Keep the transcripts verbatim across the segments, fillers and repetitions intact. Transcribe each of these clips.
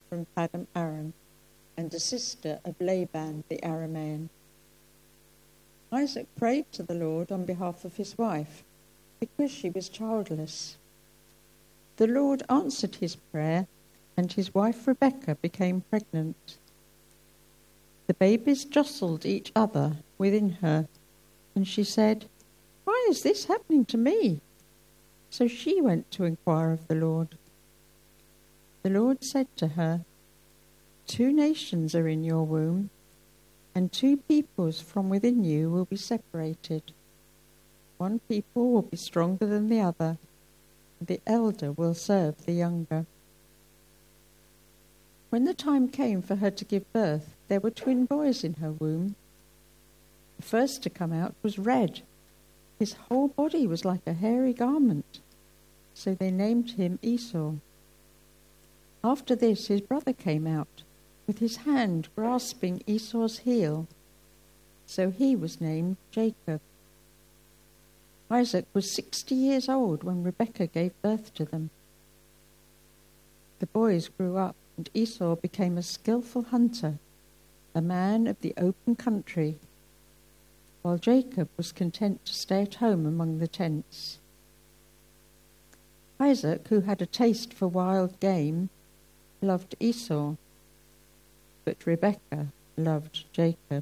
from Paddan Aram, and a sister of Laban the Aramean. Isaac prayed to the Lord on behalf of his wife, because she was childless. The Lord answered his prayer, and his wife Rebekah became pregnant. The babies jostled each other within her, and she said, "Why is this happening to me?" So she went to inquire of the Lord. The Lord said to her, "Two nations are in your womb, and two peoples from within you will be separated. One people will be stronger than the other, and the elder will serve the younger." When the time came for her to give birth, there were twin boys in her womb. The first to come out was red. His whole body was like a hairy garment, so they named him Esau. After this, his brother came out, with his hand grasping Esau's heel, so he was named Jacob. Isaac was sixty years old when Rebekah gave birth to them. The boys grew up, and Esau became a skillful hunter, a man of the open country, while Jacob was content to stay at home among the tents. Isaac, who had a taste for wild game, loved Esau, but Rebekah loved Jacob.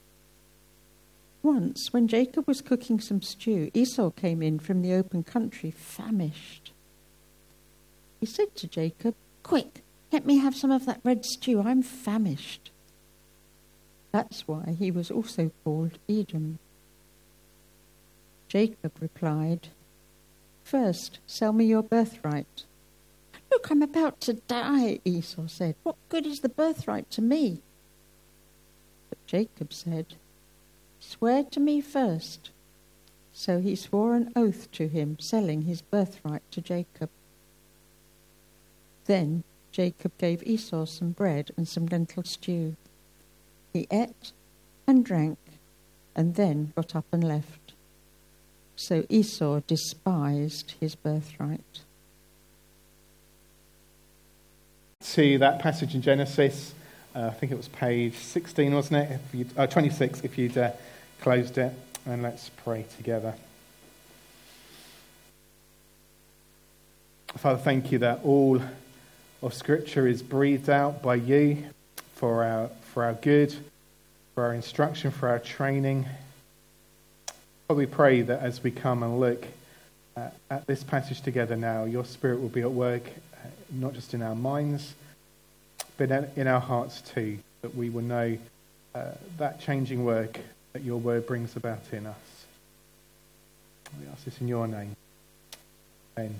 Once, when Jacob was cooking some stew, Esau came in from the open country, famished. He said to Jacob, "Quick, let me have some of that red stew. I'm famished." That's why he was also called Edom. Jacob replied, "First, sell me your birthright." "Look, I'm about to die," Esau said. "What good is the birthright to me?" But Jacob said, "Swear to me first." So he swore an oath to him, selling his birthright to Jacob. Then Jacob gave Esau some bread and some lentil stew. He ate and drank, and then got up and left. So Esau despised his birthright. To that passage in Genesis, uh, I think it was page sixteen, wasn't it? If you'd, uh, twenty-six, if you'd uh, closed it. And let's pray together. Father, thank you that all of Scripture is breathed out by you for our for our good, for our instruction, for our training. Father, we pray that as we come and look uh, at this passage together now, your Spirit will be at work, uh, not just in our minds, but in our hearts too, that we will know uh, that changing work that your word brings about in us. We ask this in your name. Amen.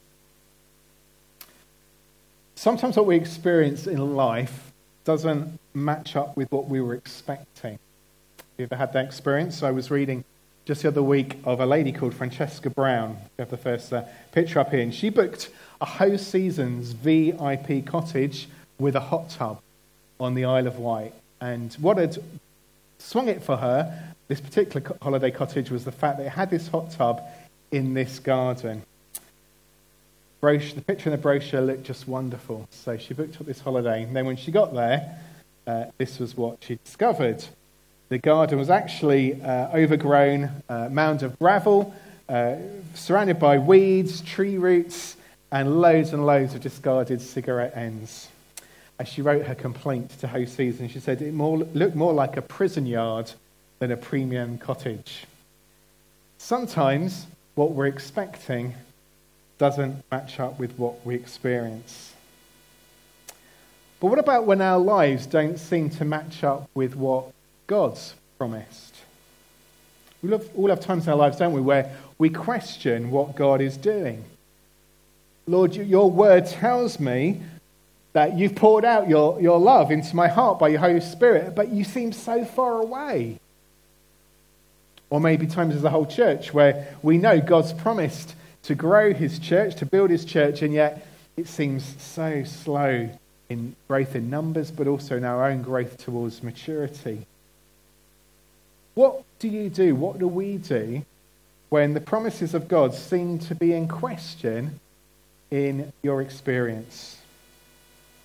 Sometimes what we experience in life doesn't match up with what we were expecting. Have you ever had that experience? I was reading just the other week of a lady called Francesca Brown. We have the first uh, picture up here. And she booked a Ho Seasons V I P cottage with a hot tub on the Isle of Wight. And what had swung it for her, this particular co- holiday cottage, was the fact that it had this hot tub in this garden. Brochure, the picture in the brochure looked just wonderful. So she booked up this holiday. And then when she got there, uh, this was what she discovered. The garden was actually uh, overgrown uh, mound of gravel, uh, surrounded by weeds, tree roots, and loads and loads of discarded cigarette ends. As she wrote her complaint to Ho Seasons, she said it more, looked more like a prison yard than a premium cottage. Sometimes what we're expecting doesn't match up with what we experience. But what about when our lives don't seem to match up with what God's promised? We all have times in our lives, don't we, where we question what God is doing. Lord, your word tells me that you've poured out your, your love into my heart by your Holy Spirit, but you seem so far away. Or maybe times as a whole church where we know God's promised to grow his church, to build his church, and yet it seems so slow in growth in numbers, but also in our own growth towards maturity. What do you do? What do we do when the promises of God seem to be in question in your experience?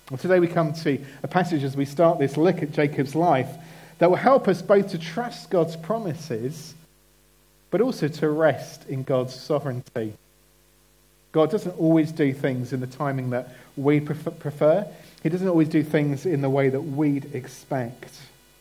Well, today we come to a passage as we start this look at Jacob's life that will help us both to trust God's promises, but also to rest in God's sovereignty. God doesn't always do things in the timing that we prefer. He doesn't always do things in the way that we'd expect.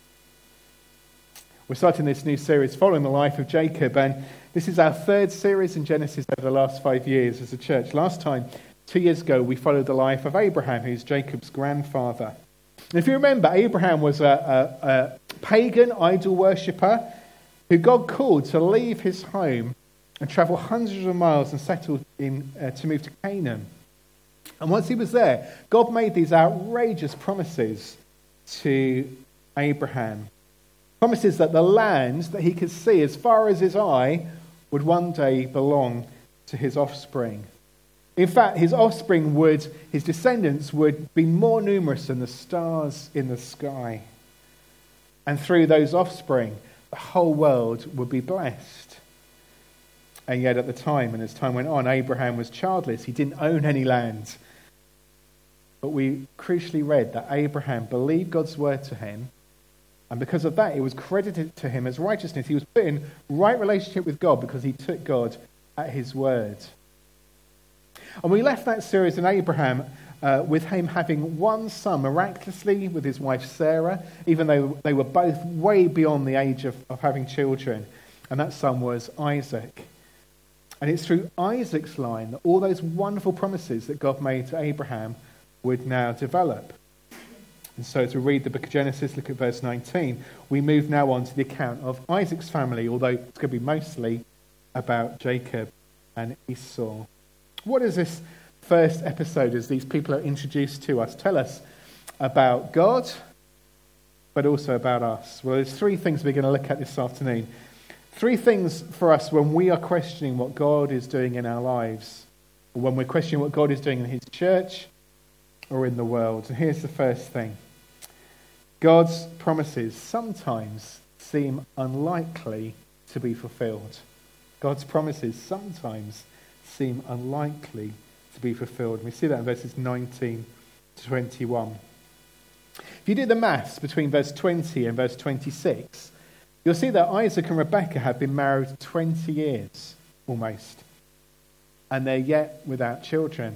We're starting this new series following the life of Jacob, and this is our third series in Genesis over the last five years as a church. Last time, two years ago, we followed the life of Abraham, who's Jacob's grandfather. And if you remember, Abraham was a, a, a pagan idol worshipper who God called to leave his home and travel hundreds of miles and settle in uh, to move to Canaan. And once he was there, God made these outrageous promises to Abraham. Promises that the land that he could see as far as his eye would one day belong to his offspring. In fact, his offspring would, his descendants would be more numerous than the stars in the sky. And through those offspring, the whole world would be blessed. And yet at the time, and as time went on, Abraham was childless. He didn't own any land. But we crucially read that Abraham believed God's word to him, and because of that, it was credited to him as righteousness. He was put in right relationship with God because he took God at his word. And we left that series in Abraham uh, with him having one son miraculously with his wife Sarah, even though they were both way beyond the age of, of having children. And that son was Isaac. And it's through Isaac's line that all those wonderful promises that God made to Abraham would now develop. And so as we read the book of Genesis, look at verse nineteen, we move now on to the account of Isaac's family, although it's going to be mostly about Jacob and Esau. What does this first episode, as these people are introduced to us, tell us about God, but also about us? Well, there's three things we're going to look at this afternoon. Three things for us when we are questioning what God is doing in our lives, or when we're questioning what God is doing in his church or in the world. And here's the first thing. God's promises sometimes seem unlikely to be fulfilled. God's promises sometimes seem unlikely to be fulfilled. And we see that in verses nineteen to twenty-one. If you do the maths between verse twenty and verse twenty-six, you'll see that Isaac and Rebekah have been married twenty years, almost. And they're yet without children.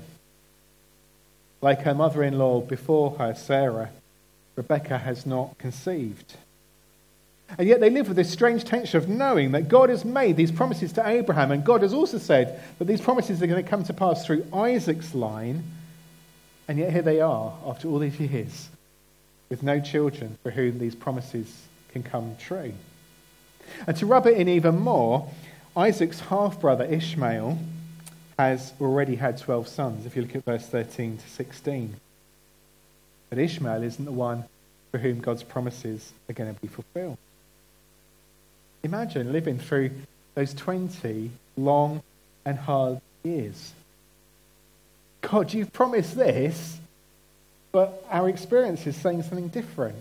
Like her mother-in-law before her, Sarah, Rebekah has not conceived. And yet they live with this strange tension of knowing that God has made these promises to Abraham, and God has also said that these promises are going to come to pass through Isaac's line, and yet here they are, after all these years, with no children for whom these promises can come true. And to rub it in even more, Isaac's half-brother Ishmael has already had twelve sons, if you look at verse thirteen to sixteen. But Ishmael isn't the one for whom God's promises are going to be fulfilled. Imagine living through those twenty long and hard years. God, you've promised this, but our experience is saying something different.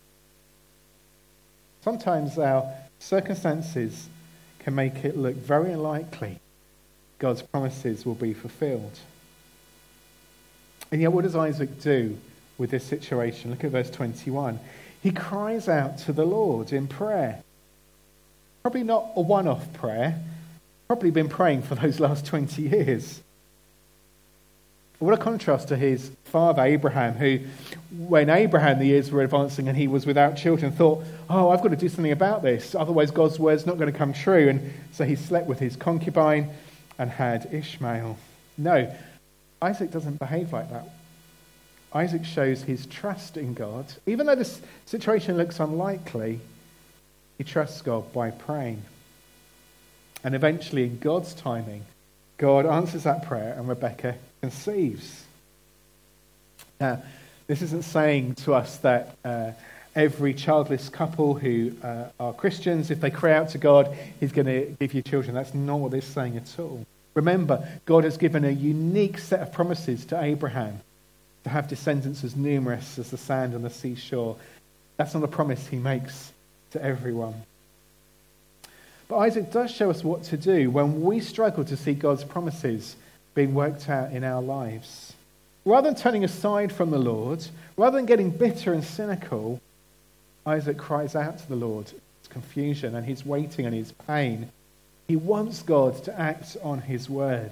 Sometimes our circumstances can make it look very unlikely God's promises will be fulfilled. And yet what does Isaac do with this situation? Look at verse twenty-one. He cries out to the Lord in prayer. Probably not a one-off prayer. Probably been praying for those last twenty years. What a contrast to his father Abraham, who, when Abraham, the years were advancing and he was without children, thought, oh, I've got to do something about this, otherwise God's word's not going to come true. And so he slept with his concubine and had Ishmael. No, Isaac doesn't behave like that. Isaac shows his trust in God. Even though this situation looks unlikely, he trusts God by praying. And eventually, in God's timing, God answers that prayer and Rebekah conceives. Now, this isn't saying to us that uh, every childless couple who uh, are Christians, if they cry out to God, he's going to give you children. That's not what it's saying at all. Remember, God has given a unique set of promises to Abraham to have descendants as numerous as the sand on the seashore. That's not a promise he makes to everyone. But Isaac does show us what to do when we struggle to see God's promises being worked out in our lives. Rather than turning aside from the Lord, rather than getting bitter and cynical, Isaac cries out to the Lord. His confusion and his waiting and his pain. He wants God to act on his word.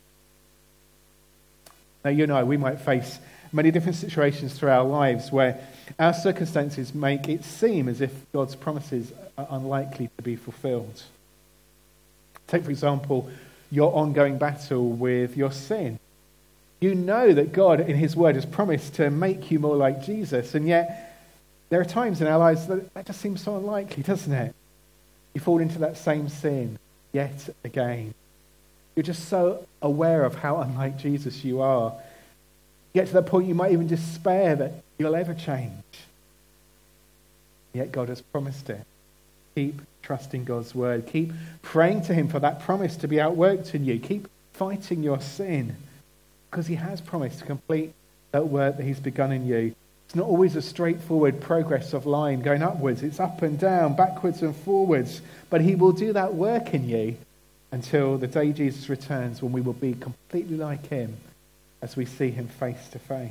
Now, you and I, we might face many different situations through our lives where our circumstances make it seem as if God's promises are unlikely to be fulfilled. Take, for example, your ongoing battle with your sin. You know that God in his word has promised to make you more like Jesus, and yet there are times in our lives that that just seems so unlikely, doesn't it? You fall into that same sin yet again. You're just so aware of how unlike Jesus you are. You get to that point you might even despair that you'll ever change. Yet God has promised it. Keep trusting God's word. Keep praying to him for that promise to be outworked in you. Keep fighting your sin, because he has promised to complete that work that he's begun in you. It's not always a straightforward progress of line going upwards. It's up and down, backwards and forwards. But he will do that work in you until the day Jesus returns, when we will be completely like him as we see him face to face.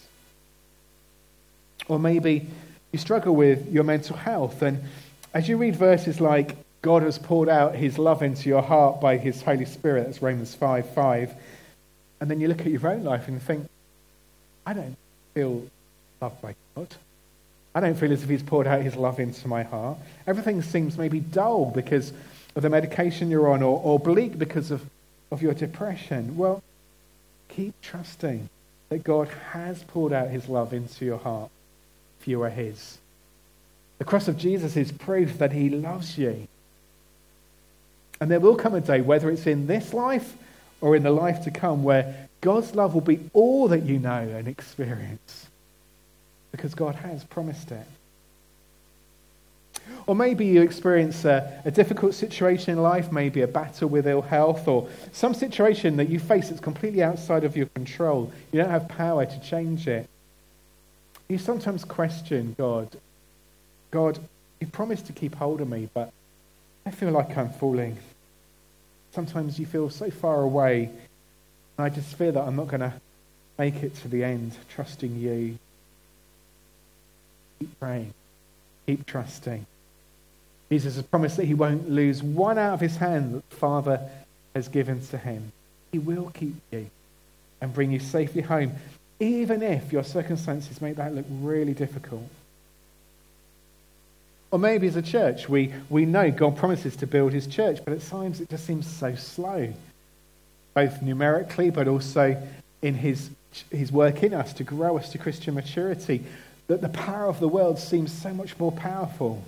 Or maybe you struggle with your mental health, and as you read verses like, God has poured out his love into your heart by his Holy Spirit, that's Romans five five, and then you look at your own life and think, I don't feel loved by God. I don't feel as if he's poured out his love into my heart. Everything seems maybe dull because of the medication you're on, or, or bleak because of, of your depression. Well, keep trusting that God has poured out his love into your heart if you are his. The cross of Jesus is proof that he loves you. And there will come a day, whether it's in this life or in the life to come, where God's love will be all that you know and experience, because God has promised it. Or maybe you experience a, a difficult situation in life, maybe a battle with ill health, or some situation that you face that's completely outside of your control. You don't have power to change it. You sometimes question God. God, you promised to keep hold of me, but I feel like I'm falling. Sometimes you feel so far away, and I just fear that I'm not going to make it to the end, trusting you. Keep praying. Keep trusting. Jesus has promised that he won't lose one out of his hand that the Father has given to him. He will keep you and bring you safely home, even if your circumstances make that look really difficult. Or maybe as a church, we, we know God promises to build his church, but at times it just seems so slow, both numerically, but also in his, his work in us to grow us to Christian maturity, that the power of the world seems so much more powerful.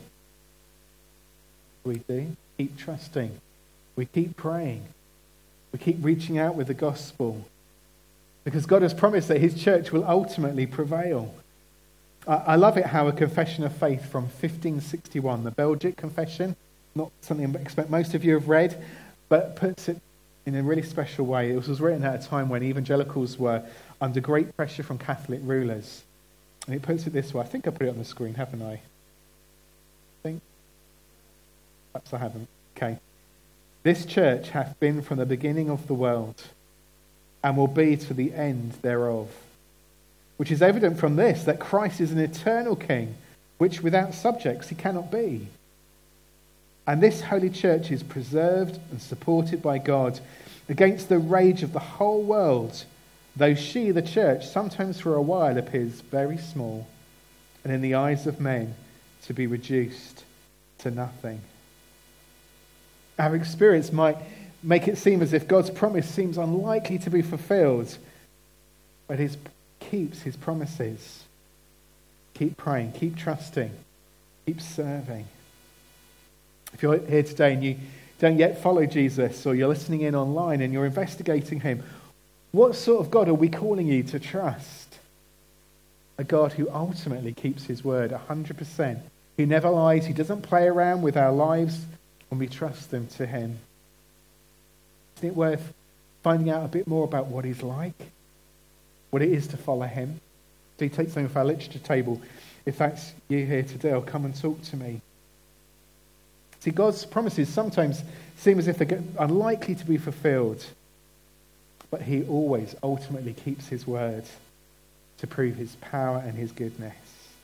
We do. Keep trusting. We keep praying. We keep reaching out with the gospel, because God has promised that his church will ultimately prevail. I love it how a confession of faith from fifteen sixty-one, the Belgic Confession, not something I expect most of you have read, but puts it in a really special way. It was written at a time when evangelicals were under great pressure from Catholic rulers. And it puts it this way. I think I put it on the screen, haven't I? I think. Perhaps I haven't. Okay. This church hath been from the beginning of the world, and will be to the end thereof. Which is evident from this, that Christ is an eternal king, which without subjects he cannot be. And this holy church is preserved and supported by God against the rage of the whole world, though she, the church, sometimes for a while appears very small, and in the eyes of men to be reduced to nothing. Our experience might make it seem as if God's promise seems unlikely to be fulfilled, but his keeps his promises. Keep praying, keep trusting, keep serving. If you're here today and you don't yet follow Jesus, or you're listening in online and you're investigating him, what sort of God are we calling you to trust? A God who ultimately keeps his word one hundred percent, who never lies, who doesn't play around with our lives when we trust them to him. Isn't it worth finding out a bit more about what he's like? What it is to follow him? Do take something off our literature table. If that's you here today, or come and talk to me. See, God's promises sometimes seem as if they're unlikely to be fulfilled. but he always ultimately keeps his word to prove his power and his goodness.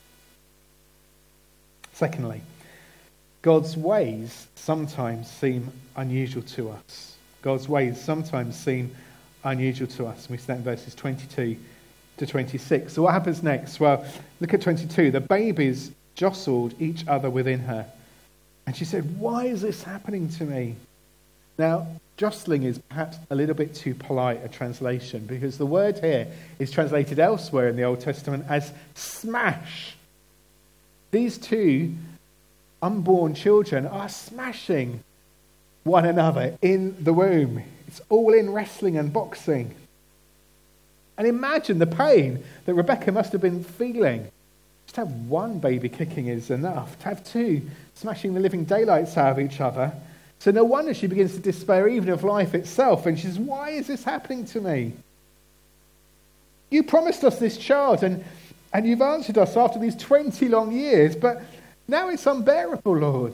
Secondly, God's ways sometimes seem unusual to us. God's ways sometimes seem unusual to us. We see that in verses twenty-two to twenty-six. So what happens next? Well, look at twenty-two. The babies jostled each other within her. And she said, "Why is this happening to me?" Now, jostling is perhaps a little bit too polite a translation, because the word here is translated elsewhere in the Old Testament as smash. These two unborn children are smashing one another in the womb. It's all in wrestling and boxing. And imagine the pain that Rebecca must have been feeling. Just to have one baby kicking is enough. To have two smashing the living daylights out of each other. So no wonder she begins to despair even of life itself. And she says, "Why is this happening to me? You promised us this child, and, and you've answered us after these twenty long years, but now it's unbearable, Lord."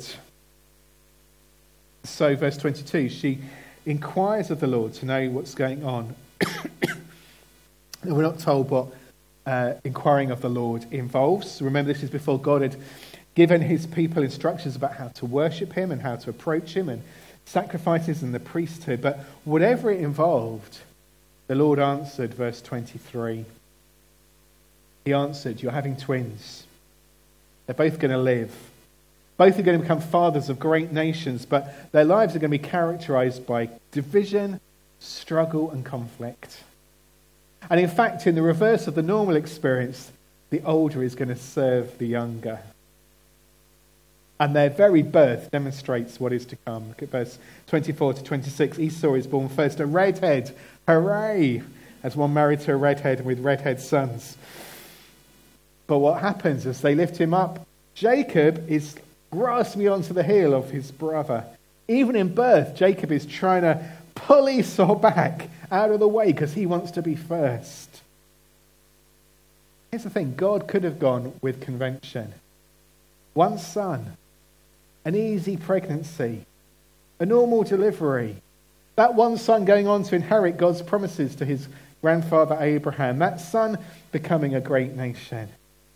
So, verse twenty-two, she inquires of the Lord to know what's going on. We're not told what uh, inquiring of the Lord involves. Remember, this is before God had given his people instructions about how to worship him and how to approach him and sacrifices and the priesthood. But whatever it involved, the Lord answered, verse twenty-three. He answered, "You're having twins. They're both going to live. Both are going to become fathers of great nations, but their lives are going to be characterized by division, struggle, and conflict. And in fact, in the reverse of the normal experience, the older is going to serve the younger. And their very birth demonstrates what is to come." Look at verse twenty-four to twenty-six. Esau is born first, a redhead. Hooray! As one married to a redhead with redhead sons. But what happens as they lift him up? Jacob is grasping onto the heel of his brother. Even in birth, Jacob is trying to pull Esau back out of the way because he wants to be first. Here's the thing. God could have gone with convention. One son, an easy pregnancy, a normal delivery. That one son going on to inherit God's promises to his grandfather Abraham. That son becoming a great nation.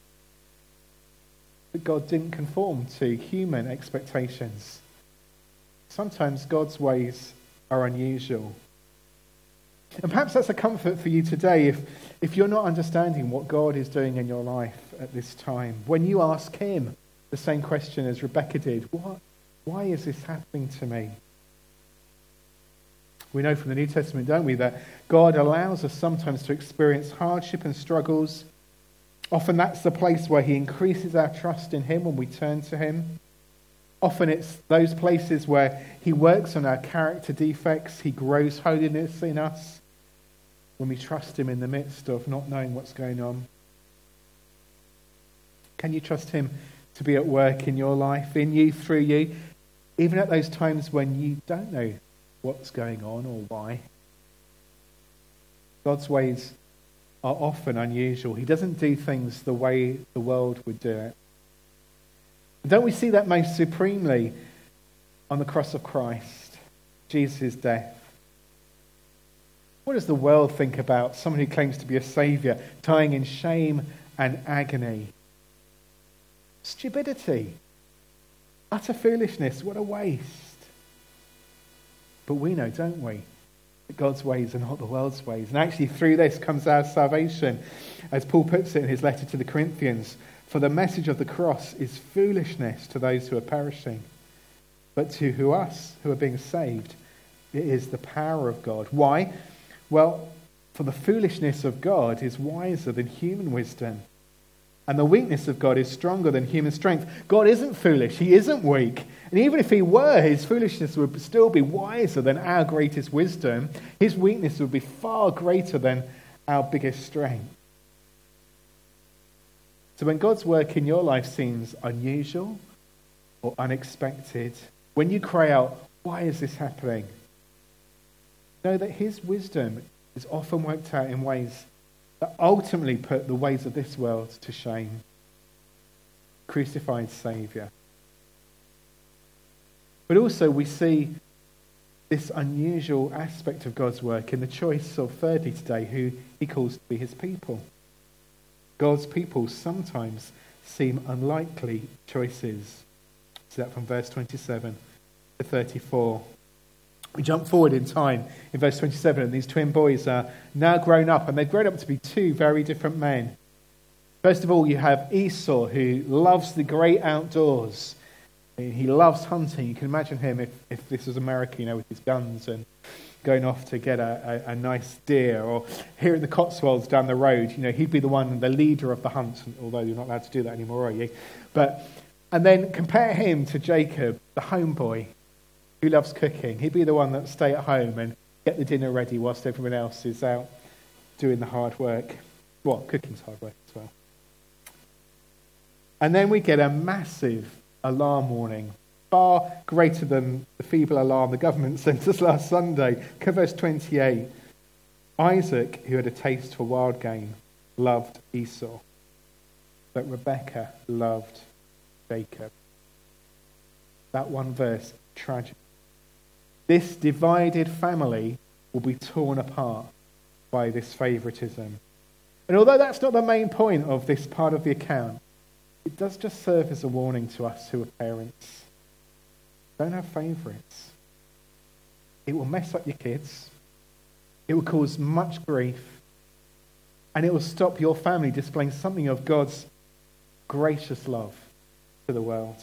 But God didn't conform to human expectations. Sometimes God's ways are unusual. And perhaps that's a comfort for you today if, if you're not understanding what God is doing in your life at this time. When you ask him the same question as Rebecca did, what, why is this happening to me? We know from the New Testament, don't we, that God allows us sometimes to experience hardship and struggles. Often that's the place where he increases our trust in him when we turn to him. Often it's those places where he works on our character defects. He grows holiness in us when we trust him in the midst of not knowing what's going on. Can you trust him to be at work in your life, in you, through you, even at those times when you don't know what's going on or why? God's ways are often unusual. He doesn't do things the way the world would do it. Don't we see that most supremely on the cross of Christ, Jesus' death? What does the world think about someone who claims to be a saviour, dying in shame and agony? Stupidity. Utter foolishness. What a waste. But we know, don't we, that God's ways are not the world's ways. And actually through this comes our salvation. As Paul puts it in his letter to the Corinthians, "For the message of the cross is foolishness to those who are perishing. But to who us who are being saved, it is the power of God." Why? Well, for the foolishness of God is wiser than human wisdom. And the weakness of God is stronger than human strength. God isn't foolish. He isn't weak. And even if he were, his foolishness would still be wiser than our greatest wisdom. His weakness would be far greater than our biggest strength. So when God's work in your life seems unusual or unexpected, when you cry out, "Why is this happening?" know that his wisdom is often worked out in ways that ultimately put the ways of this world to shame. Crucified Saviour. But also we see this unusual aspect of God's work in the choice of, thirdly today, who he calls to be his people. God's people sometimes seem unlikely choices. See that from verse twenty-seven to thirty-four. We jump forward in time in verse twenty-seven, and these twin boys are now grown up, and they've grown up to be two very different men. First of all, you have Esau, who loves the great outdoors. He loves hunting. You can imagine him if, if this was America, you know, with his guns and going off to get a, a, a nice deer, or here in the Cotswolds down the road, you know, he'd be the one, the leader of the hunt, although you're not allowed to do that anymore, are you? But, and then compare him to Jacob, the homeboy, who loves cooking. He'd be the one that stay at home and get the dinner ready whilst everyone else is out doing the hard work. Well, cooking's hard work as well. And then we get a massive alarm warning, far greater than the feeble alarm the government sent us last Sunday. Look at verse twenty-eight. Isaac, who had a taste for wild game, loved Esau, but Rebekah loved Jacob. That one verse, tragic. This divided family will be torn apart by this favoritism. And although that's not the main point of this part of the account, it does just serve as a warning to us who are parents. Don't have favourites. It will mess up your kids. It will cause much grief. And it will stop your family displaying something of God's gracious love to the world.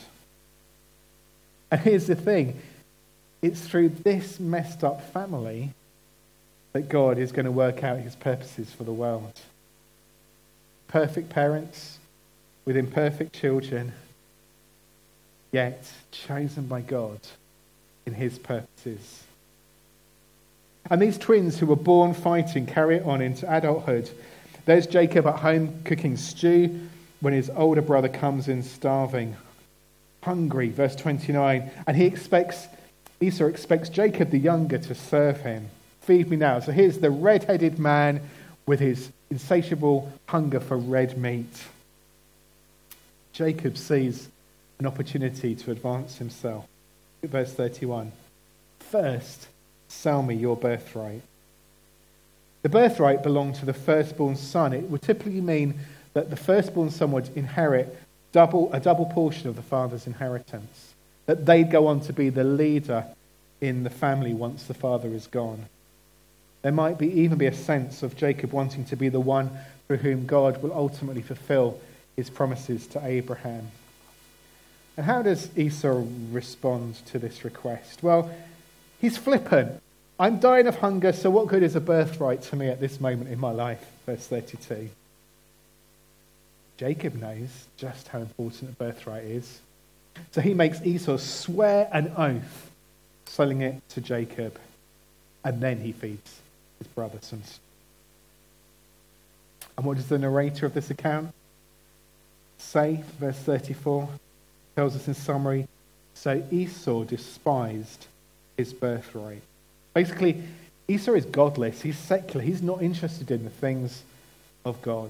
And here's the thing. It's through this messed up family that God is going to work out his purposes for the world. Perfect parents with imperfect children, yet chosen by God in his purposes. And these twins who were born fighting carry it on into adulthood. There's Jacob at home cooking stew when his older brother comes in starving, hungry, verse twenty-nine, and he expects Esau expects Jacob the younger to serve him. Feed me now. So here's the red-headed man with his insatiable hunger for red meat. Jacob sees an opportunity to advance himself. Verse thirty-one. First, sell me your birthright. The birthright belonged to the firstborn son. It would typically mean that the firstborn son would inherit double a double portion of the father's inheritance. That they'd go on to be the leader in the family once the father is gone. There might be even be a sense of Jacob wanting to be the one through whom God will ultimately fulfill his promises to Abraham. And how does Esau respond to this request? Well, he's flippant. I'm dying of hunger, so what good is a birthright to me at this moment in my life? Verse thirty-two. Jacob knows just how important a birthright is. So he makes Esau swear an oath, selling it to Jacob. And then he feeds his brother some stew. And what does the narrator of this account say? Verse thirty-four tells us in summary, so Esau despised his birthright. Basically, Esau is godless. He's secular. He's not interested in the things of God.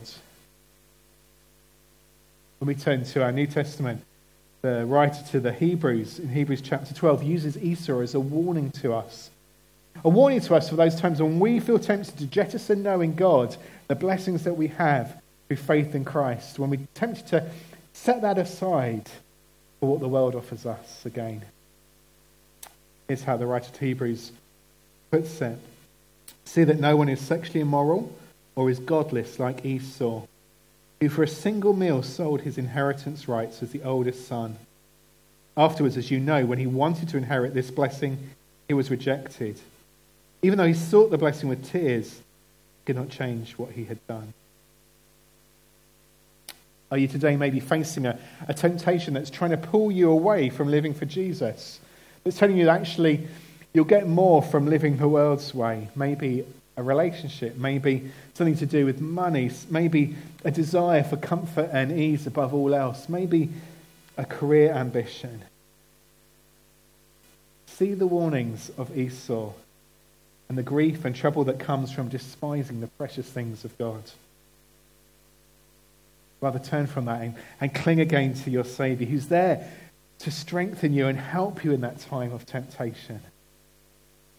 When we turn to our New Testament, the writer to the Hebrews, in Hebrews chapter twelve, uses Esau as a warning to us. A warning to us for those times when we feel tempted to jettison knowing God, the blessings that we have through faith in Christ, when we're tempted to set that aside for what the world offers us again. Here's how the writer to Hebrews puts it. See that no one is sexually immoral or is godless like Esau, who for a single meal sold his inheritance rights as the oldest son. Afterwards, as you know, when he wanted to inherit this blessing, he was rejected. Even though he sought the blessing with tears, he could not change what he had done. Are you today maybe facing a, a temptation that's trying to pull you away from living for Jesus? That's telling you that actually you'll get more from living the world's way. Maybe a relationship, maybe something to do with money, maybe a desire for comfort and ease above all else, maybe a career ambition. See the warnings of Esau and the grief and trouble that comes from despising the precious things of God. Rather turn from that and, and cling again to your Saviour, who's there to strengthen you and help you in that time of temptation.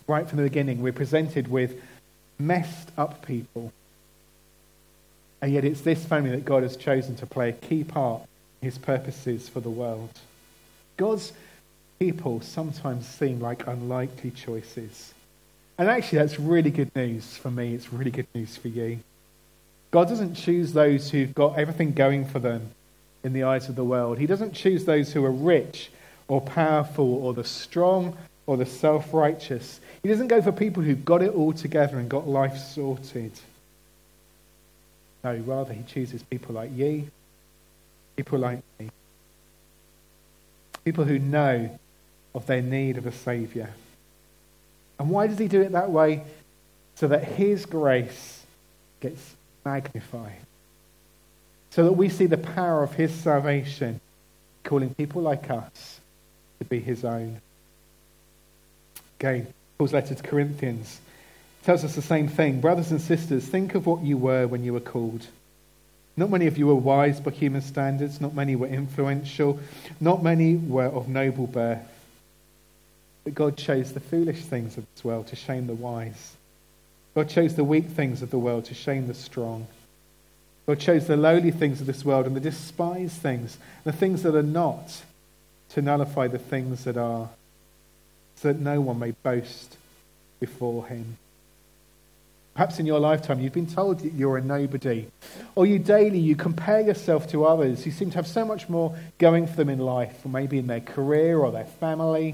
Right from the beginning, we're presented with messed up people. And yet it's this family that God has chosen to play a key part in his purposes for the world. God's people sometimes seem like unlikely choices. And actually that's really good news for me. It's really good news for you. God doesn't choose those who've got everything going for them in the eyes of the world. He doesn't choose those who are rich or powerful or the strong or the self-righteous. He doesn't go for people who've got it all together and got life sorted. No, rather he chooses people like you, people like me. People who know of their need of a saviour. And why does he do it that way? So that his grace gets magnified. So that we see the power of his salvation, calling people like us to be his own. Again, Paul's letter to Corinthians tells us the same thing. Brothers and sisters, think of what you were when you were called. Not many of you were wise by human standards. Not many were influential. Not many were of noble birth. But God chose the foolish things of this world to shame the wise. God chose the weak things of the world to shame the strong. God chose the lowly things of this world and the despised things, the things that are not, to nullify the things that are, so that no one may boast before him. Perhaps in your lifetime you've been told that you're a nobody, or you daily you compare yourself to others who seem to have so much more going for them in life, or maybe in their career or their family.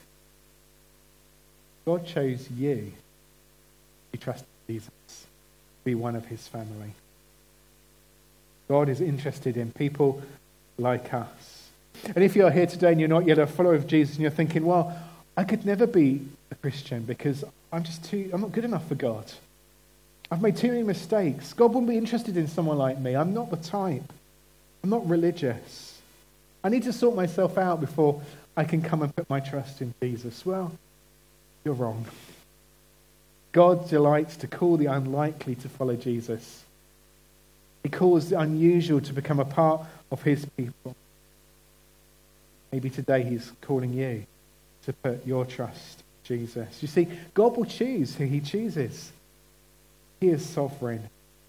God chose you to trust Jesus, to be one of his family. God is interested in people like us. And if you're here today and you're not yet a follower of Jesus and you're thinking, well, I could never be a Christian because I'm just too, I'm not good enough for God. I've made too many mistakes. God wouldn't be interested in someone like me. I'm not the type. I'm not religious. I need to sort myself out before I can come and put my trust in Jesus. Well, you're wrong. God delights to call the unlikely to follow Jesus. He calls the unusual to become a part of his people. Maybe today he's calling you to put your trust in Jesus. You see, God will choose who he chooses. He is sovereign.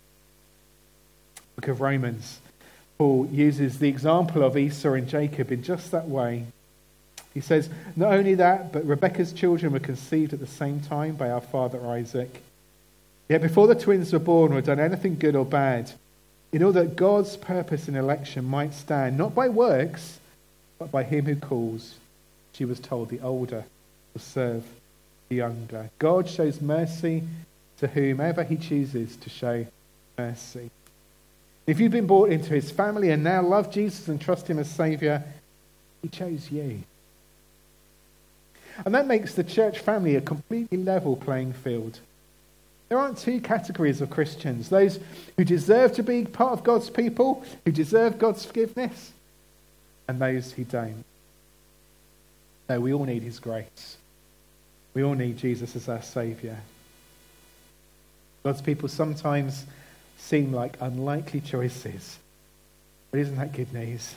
Book of Romans, Paul uses the example of Esau and Jacob in just that way. He says, not only that, but Rebekah's children were conceived at the same time by our father Isaac. Yet before the twins were born or had done anything good or bad, in order that God's purpose in election might stand, not by works, but by him who calls, she was told the older will serve the younger. God shows mercy to whomever he chooses to show mercy. If you've been brought into his family and now love Jesus and trust him as Saviour, he chose you. And that makes the church family a completely level playing field. There aren't two categories of Christians. Those who deserve to be part of God's people, who deserve God's forgiveness, and those who don't. No, we all need his grace. We all need Jesus as our Saviour. God's people sometimes seem like unlikely choices. But isn't that good news?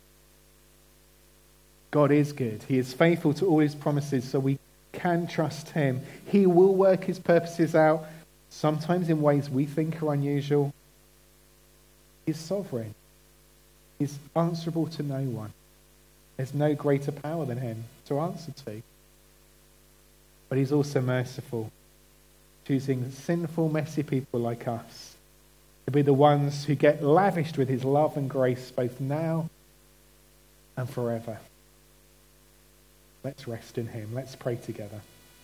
God is good. He is faithful to all his promises, so we can trust him. He will work his purposes out, sometimes in ways we think are unusual. He's sovereign. He's answerable to no one. There's no greater power than him to answer to. But he's also merciful, choosing sinful, messy people like us to be the ones who get lavished with his love and grace both now and forever. Let's rest in him. Let's pray together.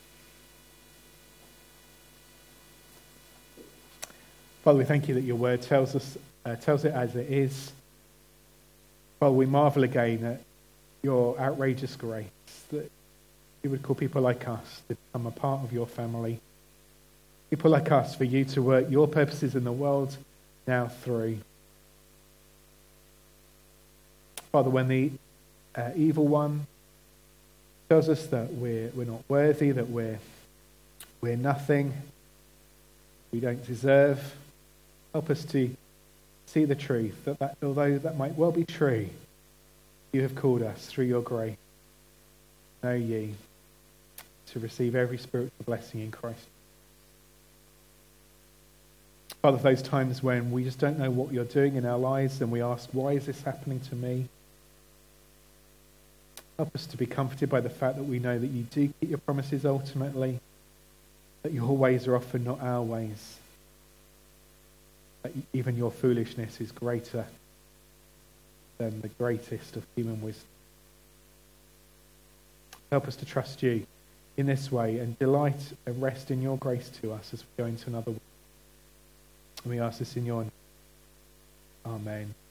Father, we thank you that your word tells us, uh, tells it as it is. Father, we marvel again at your outrageous grace, that you would call people like us to become a part of your family. People like us, for you to work your purposes in the world now through. Father, when the uh, evil one tells us that we're we're not worthy, that we're we're nothing, we don't deserve, help us to see the truth, that, that although that might well be true, you have called us through your grace. Know ye, to receive every spiritual blessing in Christ. Father, for those times when we just don't know what you're doing in our lives and we ask, why is this happening to me? Help us to be comforted by the fact that we know that you do keep your promises ultimately, that your ways are often not our ways, that even your foolishness is greater than the greatest of human wisdom. Help us to trust you in this way and delight and rest in your grace to us as we go into another week. And we ask this in your name. Amen.